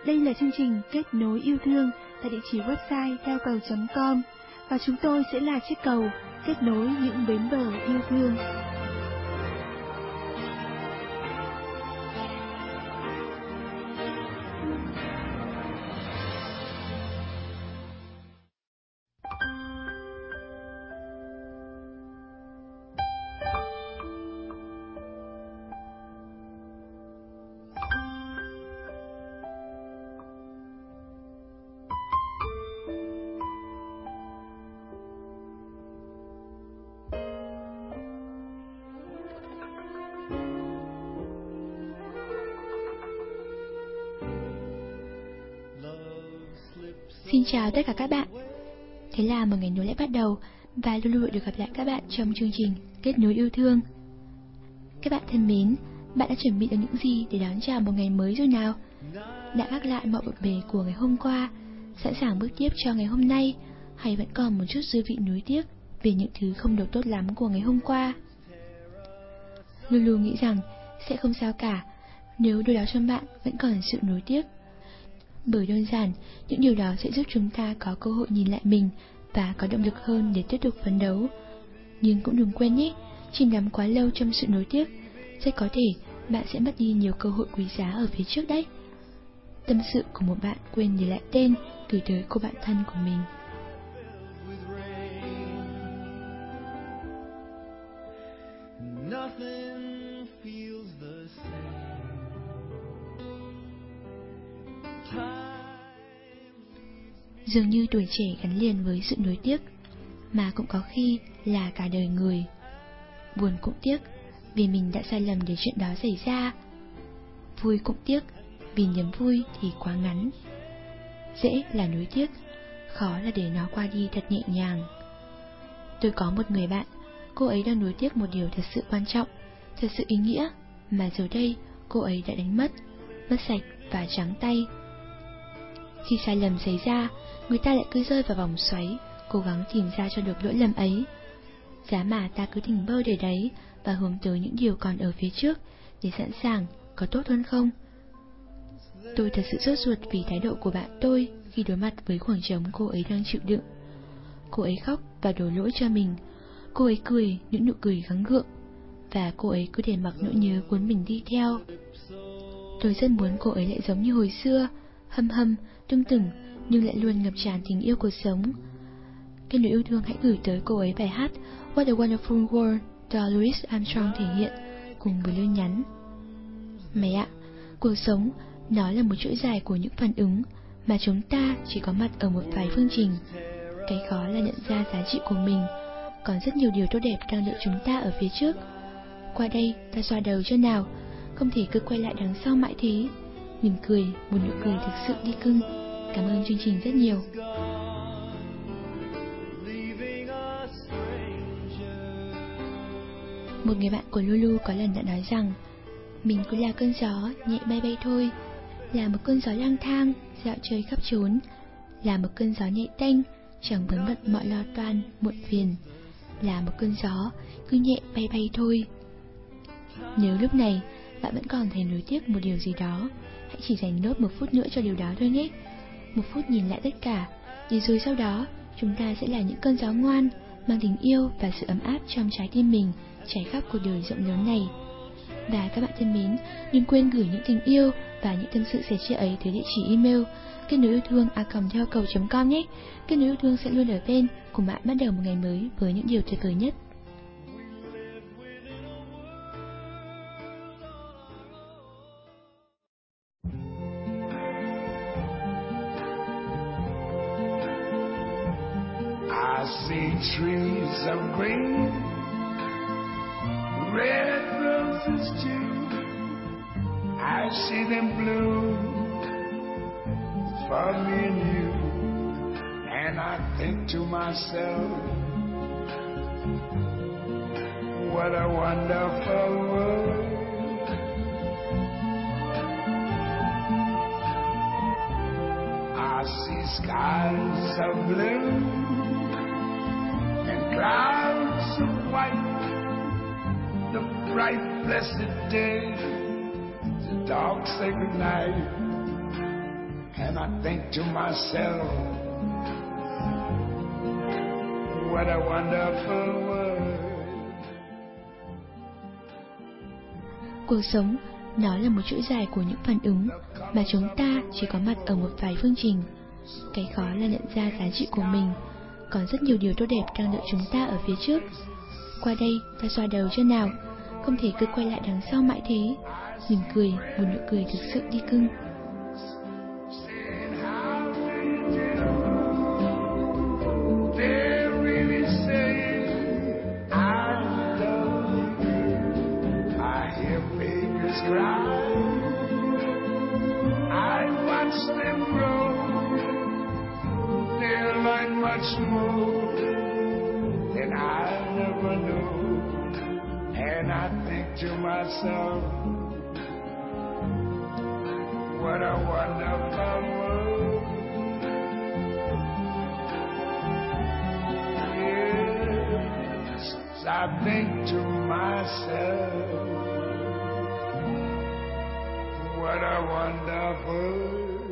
Đây là chương trình Kết nối yêu thương tại địa chỉ website theo cầu.com và chúng tôi sẽ là chiếc cầu kết nối những bến bờ yêu thương. Xin chào tất cả các bạn. Thế là một ngày mới lại bắt đầu và Lulu được gặp lại các bạn trong chương trình Kết nối yêu thương. Các bạn thân mến, bạn đã chuẩn bị được những gì để đón chào một ngày mới rồi nào? Đã gác lại mọi bộn bề của ngày hôm qua, sẵn sàng bước tiếp cho ngày hôm nay, hay vẫn còn một chút dư vị nuối tiếc vì những thứ không được tốt lắm của ngày hôm qua? Lulu nghĩ rằng sẽ không sao cả nếu điều đó trong bạn vẫn còn sự nuối tiếc. Bởi đơn giản, những điều đó sẽ giúp chúng ta có cơ hội nhìn lại mình và có động lực hơn để tiếp tục phấn đấu. Nhưng cũng đừng quên nhé, chìm đắm quá lâu trong sự nuối tiếc, rất có thể bạn sẽ mất đi nhiều cơ hội quý giá ở phía trước đấy. Tâm sự của một bạn quên để lại tên gửi tới cô bạn thân của mình. Dường như tuổi trẻ gắn liền với sự nuối tiếc, mà cũng có khi là cả đời người. Buồn cũng tiếc vì mình đã sai lầm để chuyện đó xảy ra. Vui cũng tiếc vì niềm vui thì quá ngắn. Dễ là nuối tiếc, khó là để nó qua đi thật nhẹ nhàng. Tôi có một người bạn, cô ấy đang nuối tiếc một điều thật sự quan trọng, thật sự ý nghĩa, mà giờ đây cô ấy đã đánh mất sạch và trắng tay. Khi sai lầm xảy ra, người ta lại cứ rơi vào vòng xoáy, cố gắng tìm ra cho được lỗi lầm ấy. Giá mà ta cứ thỉnh bơ để đấy và hướng tới những điều còn ở phía trước để sẵn sàng, có tốt hơn không? Tôi thật sự sốt ruột vì thái độ của bạn tôi khi đối mặt với khoảng trống cô ấy đang chịu đựng. Cô ấy khóc và đổ lỗi cho mình. Cô ấy cười những nụ cười gắng gượng, và cô ấy cứ để mặc nỗi nhớ cuốn mình đi theo. Tôi rất muốn cô ấy lại giống như hồi xưa, hâm hâm, tưng tửng, nhưng lại luôn ngập tràn tình yêu cuộc sống. Kết nối yêu thương hãy gửi tới cô ấy bài hát What a Wonderful World do Louis Armstrong thể hiện, cùng với lời nhắn: Mẹ ạ, cuộc sống nó là một chuỗi dài của những phản ứng mà chúng ta chỉ có mặt ở một vài phương trình. Cái khó là nhận ra giá trị của mình. Còn rất nhiều điều tốt đẹp đang đợi chúng ta ở phía trước. Qua đây ta xoa đầu cho nào, không thể cứ quay lại đằng sau mãi thế. Mỉm cười, một nụ cười thực sự đi cưng. Cảm ơn chương trình rất nhiều. Một người bạn của Lulu có lần đã nói rằng mình cứ là cơn gió nhẹ bay bay thôi, là một cơn gió lang thang dạo chơi khắp chốn, là một cơn gió nhẹ tênh chẳng vướng bận mọi lo toan muộn phiền, là một cơn gió cứ nhẹ bay bay thôi. Nếu lúc này bạn vẫn còn thấy nuối tiếc một điều gì đó, hãy chỉ dành nốt 1 phút nữa cho điều đó thôi nhé. 1 phút nhìn lại tất cả, để rồi sau đó chúng ta sẽ là những cơn gió ngoan, mang tình yêu và sự ấm áp trong trái tim mình, trải khắp cuộc đời rộng lớn này. Và các bạn thân mến, đừng quên gửi những tình yêu và những tâm sự sẻ chia ấy tới địa chỉ email kết nối yêu thương @theo-cầu.com nhé. Kết nối yêu thương sẽ luôn ở bên cùng bạn bắt đầu một ngày mới với những điều tuyệt vời nhất. I see trees of green, red roses too. I see them bloom for me and you. And I think to myself, what a wonderful world. I see skies of blue and clouds of white, the bright blessed day, the dark sacred night. And I think to myself, what a wonderful world. Cuộc sống, nó là một chuỗi dài của những phản ứng mà chúng ta chỉ có mặt ở một vài phương trình. Cái khó là nhận ra giá trị của mình. Còn rất nhiều điều tốt đẹp đang đợi chúng ta ở phía trước. Qua đây, ta xoa đầu chưa nào? Không thể cứ quay lại đằng sau mãi thế. Mỉm cười, một nụ cười thực sự đi cưng. Much more than I never knew, and I think to myself, what a wonderful world. Yes, I think to myself, what a wonderful world.